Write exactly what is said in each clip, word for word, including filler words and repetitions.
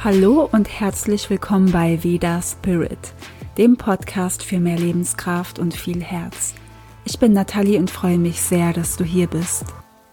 Hallo und herzlich willkommen bei Veda Spirit, dem Podcast für mehr Lebenskraft und viel Herz. Ich bin Nathalie und freue mich sehr, dass du hier bist.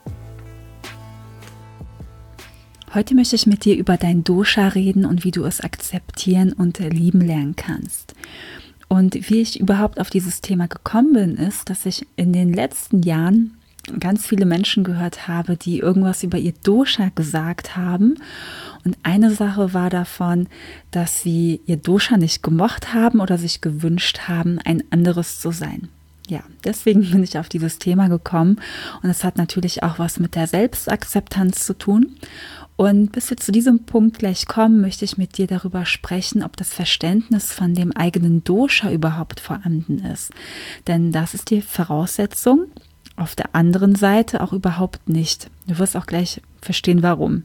Heute möchte ich mit dir über dein Dosha reden und wie du es akzeptieren und lieben lernen kannst. Und wie ich überhaupt auf dieses Thema gekommen bin, ist, dass ich in den letzten Jahren ganz viele Menschen gehört habe, die irgendwas über ihr Dosha gesagt haben. Und eine Sache war davon, dass sie ihr Dosha nicht gemocht haben oder sich gewünscht haben, ein anderes zu sein. Ja, deswegen bin ich auf dieses Thema gekommen. Und es hat natürlich auch was mit der Selbstakzeptanz zu tun. Und bis wir zu diesem Punkt gleich kommen, möchte ich mit dir darüber sprechen, ob das Verständnis von dem eigenen Dosha überhaupt vorhanden ist. Denn das ist die Voraussetzung. Auf der anderen Seite auch überhaupt nicht. Du wirst auch gleich verstehen, warum.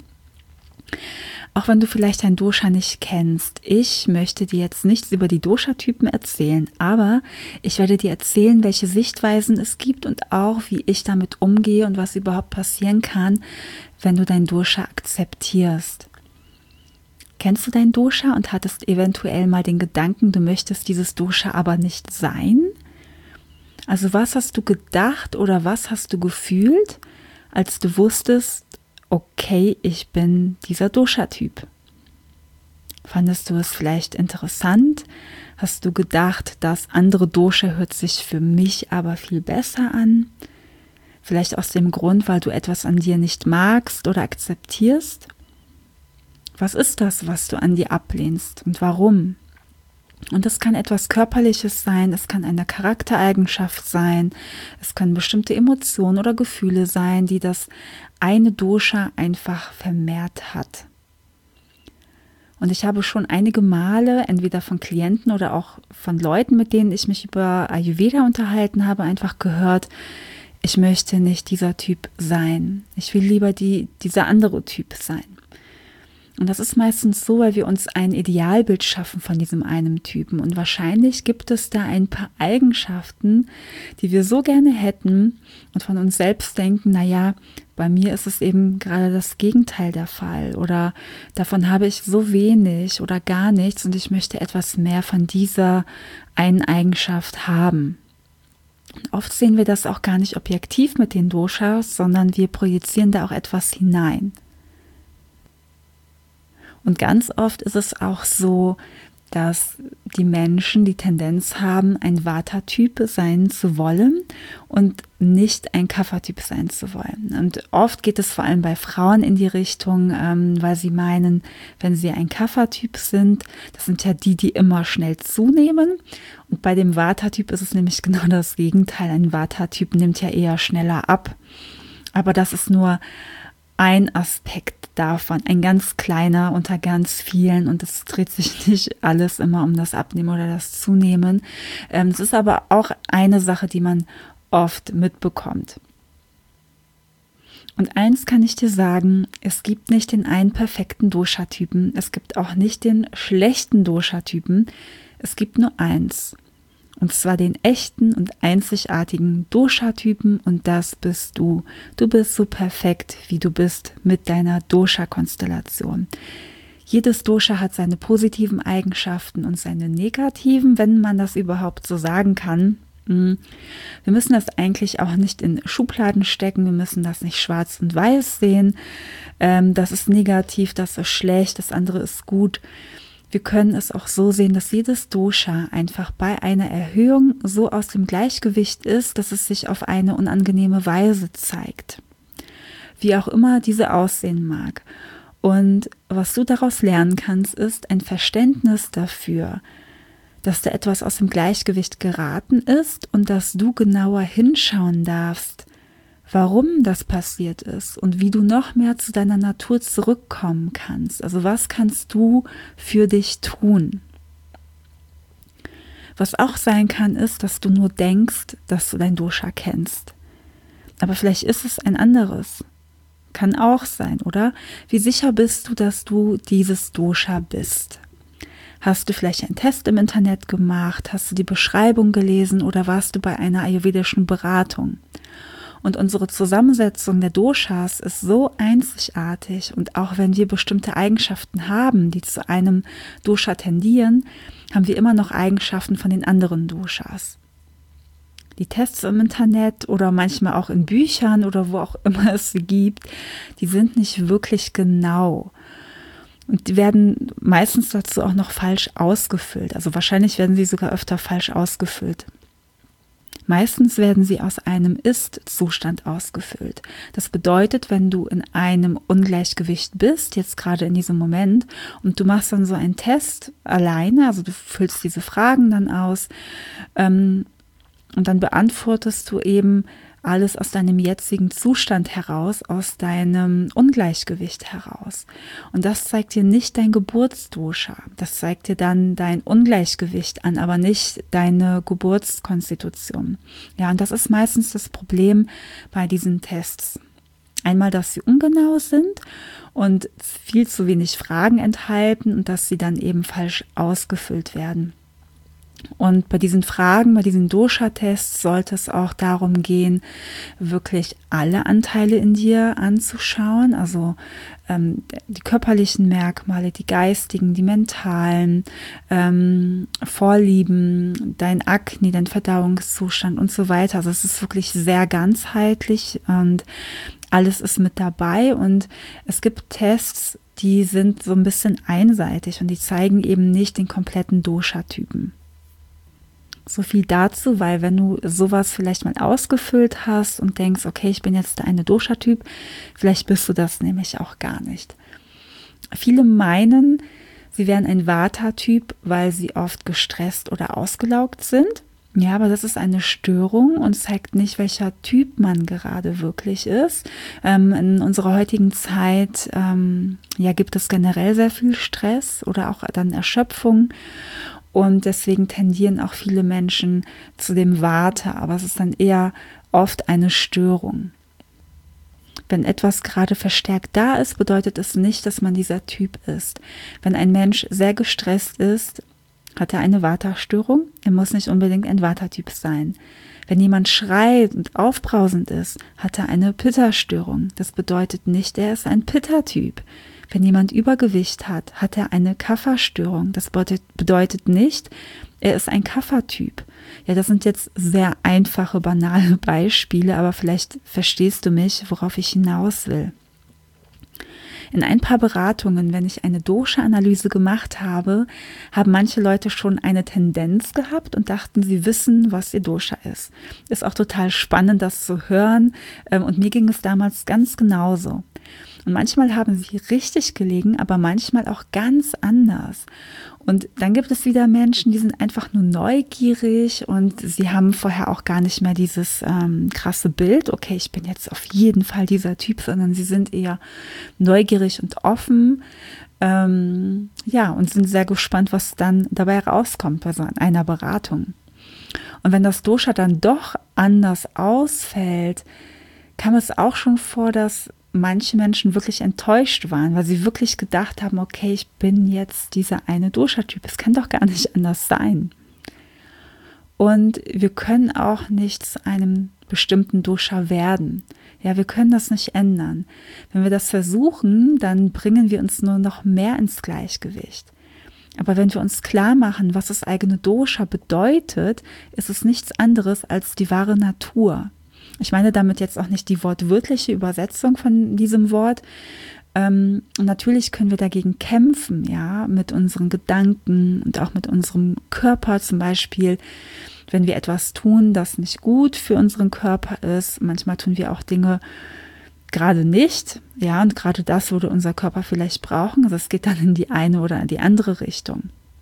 Auch wenn du vielleicht dein Dosha nicht kennst, ich möchte dir jetzt nichts über die Dosha-Typen erzählen, aber ich werde dir erzählen, welche Sichtweisen es gibt und auch, wie ich damit umgehe und was überhaupt passieren kann, wenn du dein Dosha akzeptierst. Kennst du dein Dosha und hattest eventuell mal den Gedanken, du möchtest dieses Dosha aber nicht sein? Also was hast du gedacht oder was hast du gefühlt, als du wusstest, okay, ich bin dieser Dosha-Typ? Fandest du es vielleicht interessant? Hast du gedacht, das andere Dosha hört sich für mich aber viel besser an? Vielleicht aus dem Grund, weil du etwas an dir nicht magst oder akzeptierst? Was ist das, was du an dir ablehnst und warum? Und das kann etwas Körperliches sein, es kann eine Charaktereigenschaft sein, es können bestimmte Emotionen oder Gefühle sein, die das eine Dosha einfach vermehrt hat. Und ich habe schon einige Male, entweder von Klienten oder auch von Leuten, mit denen ich mich über Ayurveda unterhalten habe, einfach gehört, ich möchte nicht dieser Typ sein. Ich will lieber die, dieser andere Typ sein. Und das ist meistens so, weil wir uns ein Idealbild schaffen von diesem einen Typen. Und wahrscheinlich gibt es da ein paar Eigenschaften, die wir so gerne hätten und von uns selbst denken, naja, bei mir ist es eben gerade das Gegenteil der Fall. Oder davon habe ich so wenig oder gar nichts und ich möchte etwas mehr von dieser einen Eigenschaft haben. Und oft sehen wir das auch gar nicht objektiv mit den Doshas, sondern wir projizieren da auch etwas hinein. Und ganz oft ist es auch so, dass die Menschen die Tendenz haben, ein Vata-Typ sein zu wollen und nicht ein Kapha-Typ sein zu wollen. Und oft geht es vor allem bei Frauen in die Richtung, ähm, weil sie meinen, wenn sie ein Kapha-Typ sind, das sind ja die, die immer schnell zunehmen. Und bei dem Vata-Typ ist es nämlich genau das Gegenteil. Ein Vata-Typ nimmt ja eher schneller ab. Aber das ist nur ein Aspekt davon, ein ganz kleiner unter ganz vielen, und es dreht sich nicht alles immer um das Abnehmen oder das Zunehmen. Ähm, es ist aber auch eine Sache, die man oft mitbekommt. Und eins kann ich dir sagen, es gibt nicht den einen perfekten Dosha-Typen, es gibt auch nicht den schlechten Dosha-Typen, es gibt nur eins. Und zwar den echten und einzigartigen Dosha-Typen, und das bist du. Du bist so perfekt, wie du bist mit deiner Dosha-Konstellation. Jedes Dosha hat seine positiven Eigenschaften und seine negativen, wenn man das überhaupt so sagen kann. Wir müssen das eigentlich auch nicht in Schubladen stecken, wir müssen das nicht schwarz und weiß sehen. Das ist negativ, das ist schlecht, das andere ist gut. Wir können es auch so sehen, dass jedes Dosha einfach bei einer Erhöhung so aus dem Gleichgewicht ist, dass es sich auf eine unangenehme Weise zeigt. Wie auch immer diese aussehen mag. Und was du daraus lernen kannst, ist ein Verständnis dafür, dass da etwas aus dem Gleichgewicht geraten ist und dass du genauer hinschauen darfst, warum das passiert ist und wie du noch mehr zu deiner Natur zurückkommen kannst. Also was kannst du für dich tun? Was auch sein kann, ist, dass du nur denkst, dass du dein Dosha kennst. Aber vielleicht ist es ein anderes. Kann auch sein, oder? Wie sicher bist du, dass du dieses Dosha bist? Hast du vielleicht einen Test im Internet gemacht? Hast du die Beschreibung gelesen oder warst du bei einer ayurvedischen Beratung? Und unsere Zusammensetzung der Doshas ist so einzigartig, und auch wenn wir bestimmte Eigenschaften haben, die zu einem Dosha tendieren, haben wir immer noch Eigenschaften von den anderen Doshas. Die Tests im Internet oder manchmal auch in Büchern oder wo auch immer es sie gibt, die sind nicht wirklich genau. Und die werden meistens dazu auch noch falsch ausgefüllt. Also wahrscheinlich werden sie sogar öfter falsch ausgefüllt. Meistens werden sie aus einem Ist-Zustand ausgefüllt. Das bedeutet, wenn du in einem Ungleichgewicht bist, jetzt gerade in diesem Moment, und du machst dann so einen Test alleine, also du füllst diese Fragen dann aus, ähm, und dann beantwortest du eben alles aus deinem jetzigen Zustand heraus, aus deinem Ungleichgewicht heraus. Und das zeigt dir nicht dein Geburtsdosha. Das zeigt dir dann dein Ungleichgewicht an, aber nicht deine Geburtskonstitution. Ja, und das ist meistens das Problem bei diesen Tests. Einmal, dass sie ungenau sind und viel zu wenig Fragen enthalten und dass sie dann eben falsch ausgefüllt werden. Und bei diesen Fragen, bei diesen Dosha-Tests sollte es auch darum gehen, wirklich alle Anteile in dir anzuschauen, also ähm, die körperlichen Merkmale, die geistigen, die mentalen, ähm, Vorlieben, dein Akne, dein Verdauungszustand und so weiter. Also es ist wirklich sehr ganzheitlich und alles ist mit dabei, und es gibt Tests, die sind so ein bisschen einseitig und die zeigen eben nicht den kompletten Dosha-Typen. So viel dazu, weil wenn du sowas vielleicht mal ausgefüllt hast und denkst, okay, ich bin jetzt der eine Dosha-Typ, vielleicht bist du das nämlich auch gar nicht. Viele meinen, sie wären ein Vata-Typ, weil sie oft gestresst oder ausgelaugt sind. Ja, aber das ist eine Störung und zeigt nicht, welcher Typ man gerade wirklich ist. Ähm, in unserer heutigen Zeit ähm, ja, gibt es generell sehr viel Stress oder auch dann Erschöpfung. Und deswegen tendieren auch viele Menschen zu dem Vata, aber es ist dann eher oft eine Störung. Wenn etwas gerade verstärkt da ist, bedeutet es nicht, dass man dieser Typ ist. Wenn ein Mensch sehr gestresst ist, hat er eine Vata-Störung. Er muss nicht unbedingt ein Vata-Typ sein. Wenn jemand schreit und aufbrausend ist, hat er eine Pitta-Störung. Das bedeutet nicht, er ist ein Pitta-Typ. Wenn jemand Übergewicht hat, hat er eine Kapha-Störung. Das bedeutet nicht, er ist ein Kapha-Typ. Ja, das sind jetzt sehr einfache, banale Beispiele, aber vielleicht verstehst du mich, worauf ich hinaus will. In ein paar Beratungen, wenn ich eine Dosha-Analyse gemacht habe, haben manche Leute schon eine Tendenz gehabt und dachten, sie wissen, was ihr Dosha ist. Ist auch total spannend, das zu hören. Und mir ging es damals ganz genauso. Und manchmal haben sie richtig gelegen, aber manchmal auch ganz anders. Und dann gibt es wieder Menschen, die sind einfach nur neugierig und sie haben vorher auch gar nicht mehr dieses ähm, krasse Bild, okay, ich bin jetzt auf jeden Fall dieser Typ, sondern sie sind eher neugierig und offen, ähm, ja, und sind sehr gespannt, was dann dabei rauskommt bei so einer Beratung. Und wenn das Dosha dann doch anders ausfällt, kam es auch schon vor, dass manche Menschen wirklich enttäuscht waren, weil sie wirklich gedacht haben, okay, ich bin jetzt dieser eine Dosha-Typ. Es kann doch gar nicht anders sein. Und wir können auch nicht zu einem bestimmten Dosha werden. Ja, wir können das nicht ändern. Wenn wir das versuchen, dann bringen wir uns nur noch mehr ins Gleichgewicht. Aber wenn wir uns klar machen, was das eigene Dosha bedeutet, ist es nichts anderes als die wahre Natur. Ich meine damit jetzt auch nicht die wortwörtliche Übersetzung von diesem Wort. Ähm, natürlich können wir dagegen kämpfen, ja, mit unseren Gedanken und auch mit unserem Körper zum Beispiel. Wenn wir etwas tun, das nicht gut für unseren Körper ist, manchmal tun wir auch Dinge gerade nicht, ja, und gerade das würde unser Körper vielleicht brauchen. Also es geht dann in die eine oder in die andere Richtung.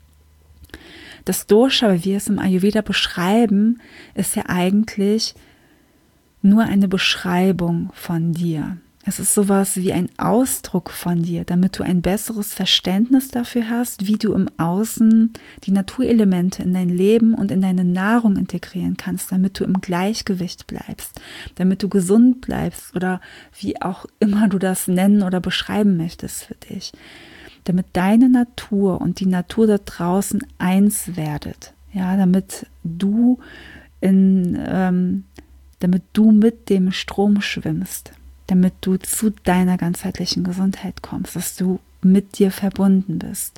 Das Dosha, wie wir es im Ayurveda beschreiben, ist ja eigentlich nur eine Beschreibung von dir. Es ist sowas wie ein Ausdruck von dir, damit du ein besseres Verständnis dafür hast, wie du im Außen die Naturelemente in dein Leben und in deine Nahrung integrieren kannst, damit du im Gleichgewicht bleibst, damit du gesund bleibst oder wie auch immer du das nennen oder beschreiben möchtest für dich. Damit deine Natur und die Natur da draußen eins werdet. Ja, damit du in ähm, damit du mit dem Strom schwimmst, damit du zu deiner ganzheitlichen Gesundheit kommst, dass du mit dir verbunden bist.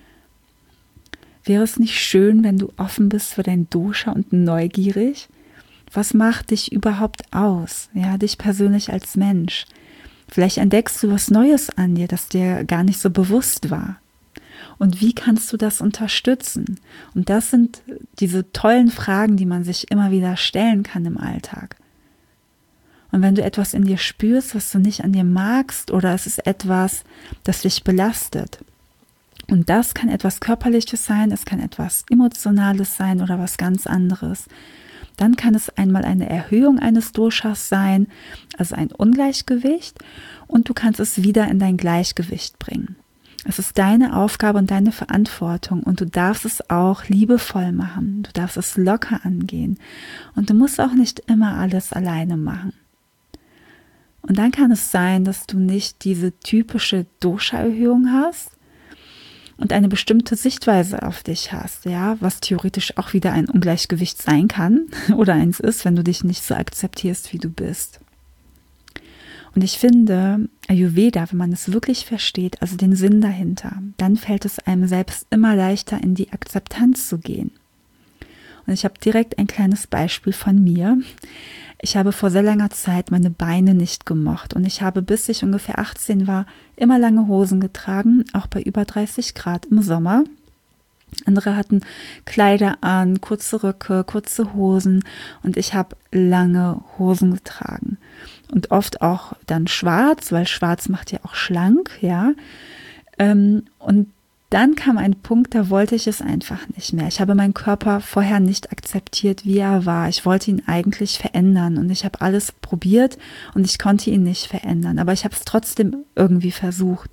Wäre es nicht schön, wenn du offen bist für dein Dosha und neugierig? Was macht dich überhaupt aus? Ja, dich persönlich als Mensch. Vielleicht entdeckst du was Neues an dir, das dir gar nicht so bewusst war. Und wie kannst du das unterstützen? Und das sind diese tollen Fragen, die man sich immer wieder stellen kann im Alltag. Und wenn du etwas in dir spürst, was du nicht an dir magst, oder es ist etwas, das dich belastet, und das kann etwas Körperliches sein, es kann etwas Emotionales sein oder was ganz anderes, dann kann es einmal eine Erhöhung eines Doshas sein, also ein Ungleichgewicht, und du kannst es wieder in dein Gleichgewicht bringen. Es ist deine Aufgabe und deine Verantwortung, und du darfst es auch liebevoll machen, du darfst es locker angehen, und du musst auch nicht immer alles alleine machen. Und dann kann es sein, dass du nicht diese typische Dosha-Erhöhung hast und eine bestimmte Sichtweise auf dich hast, ja, was theoretisch auch wieder ein Ungleichgewicht sein kann oder eins ist, wenn du dich nicht so akzeptierst, wie du bist. Und ich finde, Ayurveda, wenn man es wirklich versteht, also den Sinn dahinter, dann fällt es einem selbst immer leichter, in die Akzeptanz zu gehen. Und ich habe direkt ein kleines Beispiel von mir. Ich habe vor sehr langer Zeit meine Beine nicht gemocht, und ich habe, bis ich ungefähr achtzehn war, immer lange Hosen getragen, auch bei über dreißig Grad im Sommer. Andere hatten Kleider an, kurze Röcke, kurze Hosen, und ich habe lange Hosen getragen. Und oft auch dann schwarz, weil schwarz macht ja auch schlank, ja. Und dann kam ein Punkt, da wollte ich es einfach nicht mehr. Ich habe meinen Körper vorher nicht akzeptiert, wie er war. Ich wollte ihn eigentlich verändern, und ich habe alles probiert und ich konnte ihn nicht verändern. Aber ich habe es trotzdem irgendwie versucht.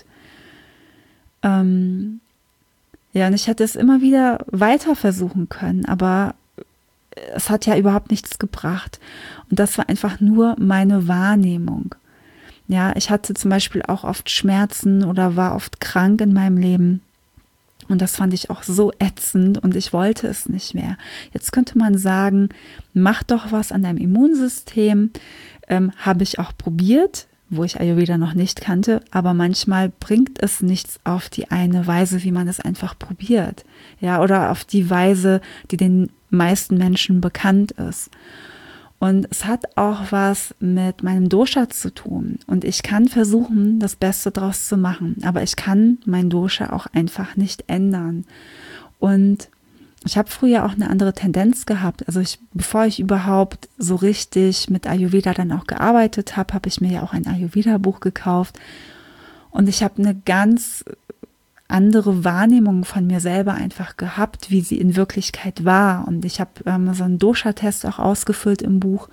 Ähm, ja, und ich hätte es immer wieder weiter versuchen können, aber es hat ja überhaupt nichts gebracht. Und das war einfach nur meine Wahrnehmung. Ja, ich hatte zum Beispiel auch oft Schmerzen oder war oft krank in meinem Leben. Und das fand ich auch so ätzend, und ich wollte es nicht mehr. Jetzt könnte man sagen, mach doch was an deinem Immunsystem. Ähm, habe ich auch probiert, wo ich Ayurveda noch nicht kannte, aber manchmal bringt es nichts auf die eine Weise, wie man es einfach probiert. Ja, oder auf die Weise, die den meisten Menschen bekannt ist. Und es hat auch was mit meinem Dosha zu tun. Und ich kann versuchen, das Beste draus zu machen. Aber ich kann mein Dosha auch einfach nicht ändern. Und ich habe früher auch eine andere Tendenz gehabt. Also ich, bevor ich überhaupt so richtig mit Ayurveda dann auch gearbeitet habe, habe ich mir ja auch ein Ayurveda-Buch gekauft. Und ich habe eine ganz andere Wahrnehmung von mir selber einfach gehabt, wie sie in Wirklichkeit war. Und ich habe ähm, so einen Dosha-Test auch ausgefüllt im Buch.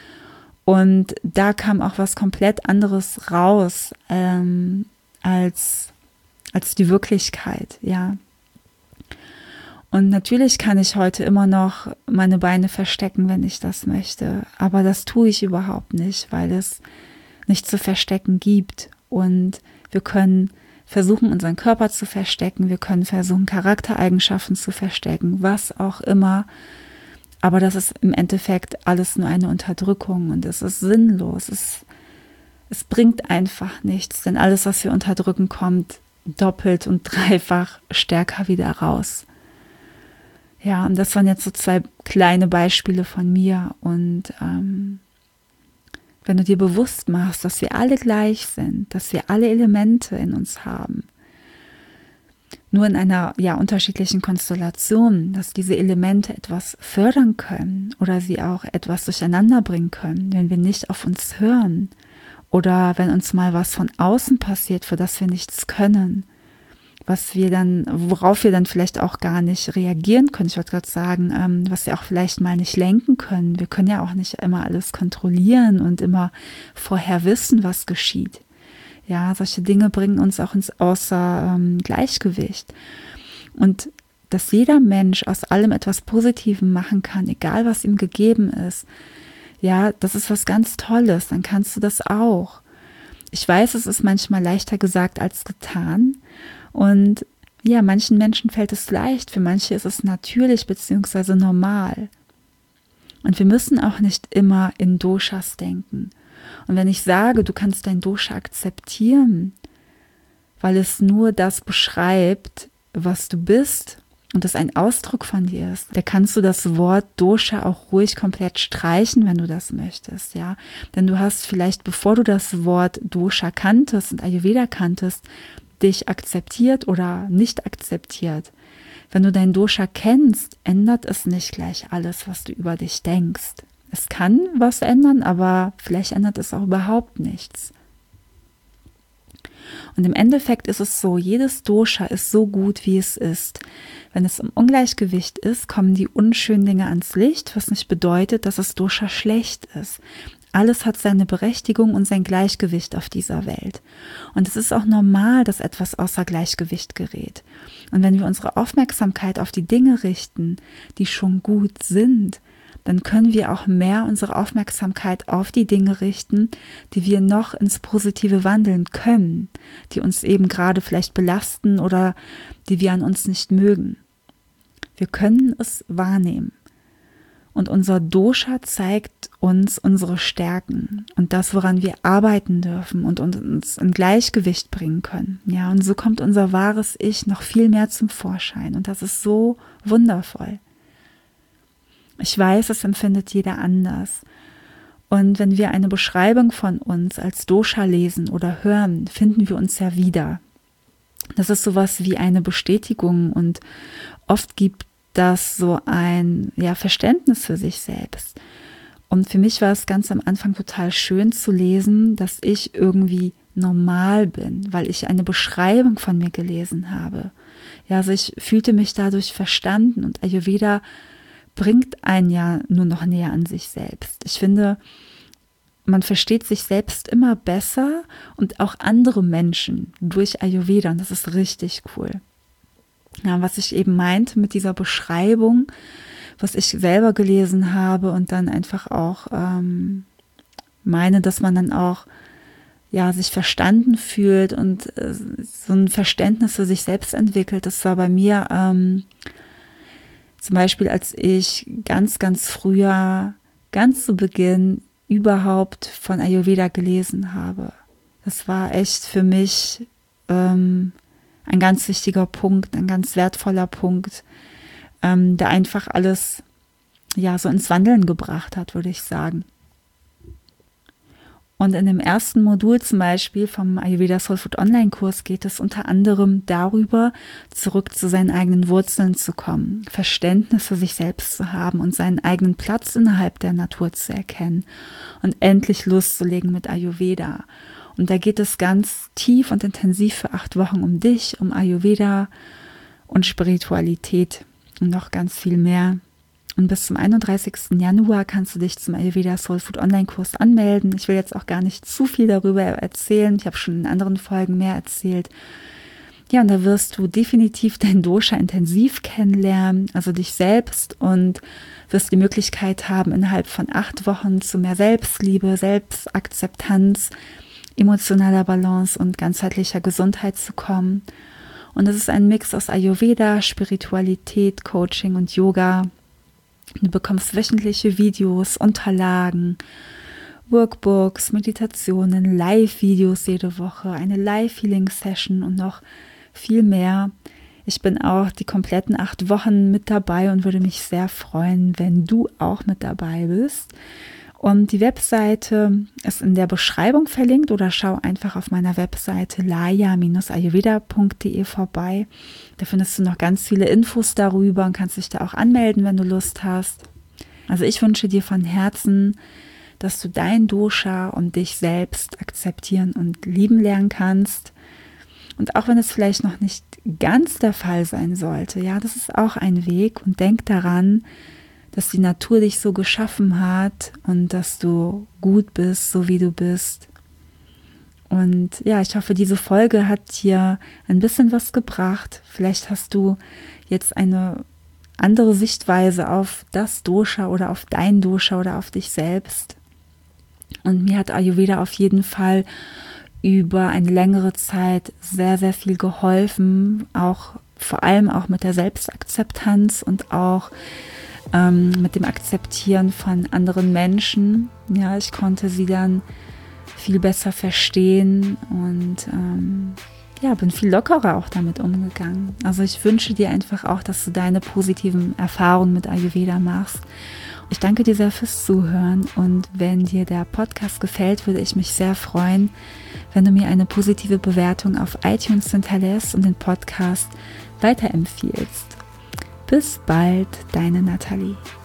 Und da kam auch was komplett anderes raus ähm, als, als die Wirklichkeit, ja. Und natürlich kann ich heute immer noch meine Beine verstecken, wenn ich das möchte. Aber das tue ich überhaupt nicht, weil es nichts zu verstecken gibt. Und wir können versuchen, unseren Körper zu verstecken, wir können versuchen, Charaktereigenschaften zu verstecken, was auch immer. Aber das ist im Endeffekt alles nur eine Unterdrückung, und es ist sinnlos. Es, es bringt einfach nichts, denn alles, was wir unterdrücken, kommt doppelt und dreifach stärker wieder raus. Ja, und das waren jetzt so zwei kleine Beispiele von mir. Und ähm, wenn du dir bewusst machst, dass wir alle gleich sind, dass wir alle Elemente in uns haben, nur in einer ja unterschiedlichen Konstellation, dass diese Elemente etwas fördern können oder sie auch etwas durcheinander bringen können, wenn wir nicht auf uns hören oder wenn uns mal was von außen passiert, für das wir nichts können, was wir dann, worauf wir dann vielleicht auch gar nicht reagieren können. Ich wollte gerade sagen, ähm, was wir auch vielleicht mal nicht lenken können. Wir können ja auch nicht immer alles kontrollieren und immer vorher wissen, was geschieht. Ja, solche Dinge bringen uns auch ins außer ähm, Gleichgewicht. Und dass jeder Mensch aus allem etwas Positivem machen kann, egal was ihm gegeben ist, ja, das ist was ganz Tolles, dann kannst du das auch. Ich weiß, es ist manchmal leichter gesagt als getan. Und ja, manchen Menschen fällt es leicht, für manche ist es natürlich bzw. normal. Und wir müssen auch nicht immer in Doshas denken. Und wenn ich sage, du kannst dein Dosha akzeptieren, weil es nur das beschreibt, was du bist und das ein Ausdruck von dir ist, da kannst du das Wort Dosha auch ruhig komplett streichen, wenn du das möchtest, ja. Denn du hast vielleicht, bevor du das Wort Dosha kanntest und Ayurveda kanntest, dich akzeptiert oder nicht akzeptiert. Wenn du dein Dosha kennst, ändert es nicht gleich alles, was du über dich denkst. Es kann was ändern, aber vielleicht ändert es auch überhaupt nichts. Und im Endeffekt ist es so, jedes Dosha ist so gut, wie es ist. Wenn es im Ungleichgewicht ist, kommen die unschönen Dinge ans Licht, was nicht bedeutet, dass das Dosha schlecht ist. Alles hat seine Berechtigung und sein Gleichgewicht auf dieser Welt. Und es ist auch normal, dass etwas außer Gleichgewicht gerät. Und wenn wir unsere Aufmerksamkeit auf die Dinge richten, die schon gut sind, dann können wir auch mehr unsere Aufmerksamkeit auf die Dinge richten, die wir noch ins Positive wandeln können, die uns eben gerade vielleicht belasten oder die wir an uns nicht mögen. Wir können es wahrnehmen. Und unser Dosha zeigt uns unsere Stärken und das, woran wir arbeiten dürfen und uns in Gleichgewicht bringen können. Ja, und so kommt unser wahres Ich noch viel mehr zum Vorschein. Und das ist so wundervoll. Ich weiß, es empfindet jeder anders. Und wenn wir eine Beschreibung von uns als Dosha lesen oder hören, finden wir uns ja wieder. Das ist sowas wie eine Bestätigung und oft gibt das so ein ja, Verständnis für sich selbst. Und für mich war es ganz am Anfang total schön zu lesen, dass ich irgendwie normal bin, weil ich eine Beschreibung von mir gelesen habe. Ja, also ich fühlte mich dadurch verstanden und Ayurveda bringt einen ja nur noch näher an sich selbst. Ich finde, man versteht sich selbst immer besser und auch andere Menschen durch Ayurveda und das ist richtig cool. Ja, was ich eben meinte mit dieser Beschreibung, was ich selber gelesen habe und dann einfach auch ähm, meine, dass man dann auch ja sich verstanden fühlt und äh, so ein Verständnis für sich selbst entwickelt. Das war bei mir ähm, zum Beispiel, als ich ganz, ganz früher, ganz zu Beginn überhaupt von Ayurveda gelesen habe. Das war echt für mich ähm, ein ganz wichtiger Punkt, ein ganz wertvoller Punkt, ähm, der einfach alles ja so ins Wandeln gebracht hat, würde ich sagen. Und in dem ersten Modul zum Beispiel vom Ayurveda Soul Food Online-Kurs geht es unter anderem darüber, zurück zu seinen eigenen Wurzeln zu kommen, Verständnis für sich selbst zu haben und seinen eigenen Platz innerhalb der Natur zu erkennen und endlich loszulegen mit Ayurveda. Und da geht es ganz tief und intensiv für acht Wochen um dich, um Ayurveda und Spiritualität und noch ganz viel mehr. Und bis zum einunddreißigsten Januar kannst du dich zum Ayurveda Soul Food Online-Kurs anmelden. Ich will jetzt auch gar nicht zu viel darüber erzählen. Ich habe schon in anderen Folgen mehr erzählt. Ja, und da wirst du definitiv dein Dosha intensiv kennenlernen, also dich selbst, und wirst die Möglichkeit haben, innerhalb von acht Wochen zu mehr Selbstliebe, Selbstakzeptanz, emotionaler Balance und ganzheitlicher Gesundheit zu kommen. Und es ist ein Mix aus Ayurveda, Spiritualität, Coaching und Yoga. Du bekommst wöchentliche Videos, Unterlagen, Workbooks, Meditationen, Live-Videos jede Woche, eine Live-Healing-Session und noch viel mehr. Ich bin auch die kompletten acht Wochen mit dabei und würde mich sehr freuen, wenn du auch mit dabei bist. Und die Webseite ist in der Beschreibung verlinkt oder schau einfach auf meiner Webseite laya Bindestrich ayurveda punkt de vorbei. Da findest du noch ganz viele Infos darüber und kannst dich da auch anmelden, wenn du Lust hast. Also ich wünsche dir von Herzen, dass du dein Dosha und dich selbst akzeptieren und lieben lernen kannst. Und auch wenn es vielleicht noch nicht ganz der Fall sein sollte, ja, das ist auch ein Weg, und denk daran, dass die Natur dich so geschaffen hat und dass du gut bist, so wie du bist. Und ja, ich hoffe, diese Folge hat dir ein bisschen was gebracht. Vielleicht hast du jetzt eine andere Sichtweise auf das Dosha oder auf dein Dosha oder auf dich selbst. Und mir hat Ayurveda auf jeden Fall über eine längere Zeit sehr, sehr viel geholfen, auch vor allem auch mit der Selbstakzeptanz und auch ähm, mit dem Akzeptieren von anderen Menschen. Ja, ich konnte sie dann viel besser verstehen und ähm, ja, bin viel lockerer auch damit umgegangen. Also ich wünsche dir einfach auch, dass du deine positiven Erfahrungen mit Ayurveda machst. Ich danke dir sehr fürs Zuhören und wenn dir der Podcast gefällt, würde ich mich sehr freuen, wenn du mir eine positive Bewertung auf iTunes hinterlässt und den Podcast weiterempfiehlst. Bis bald, deine Nathalie.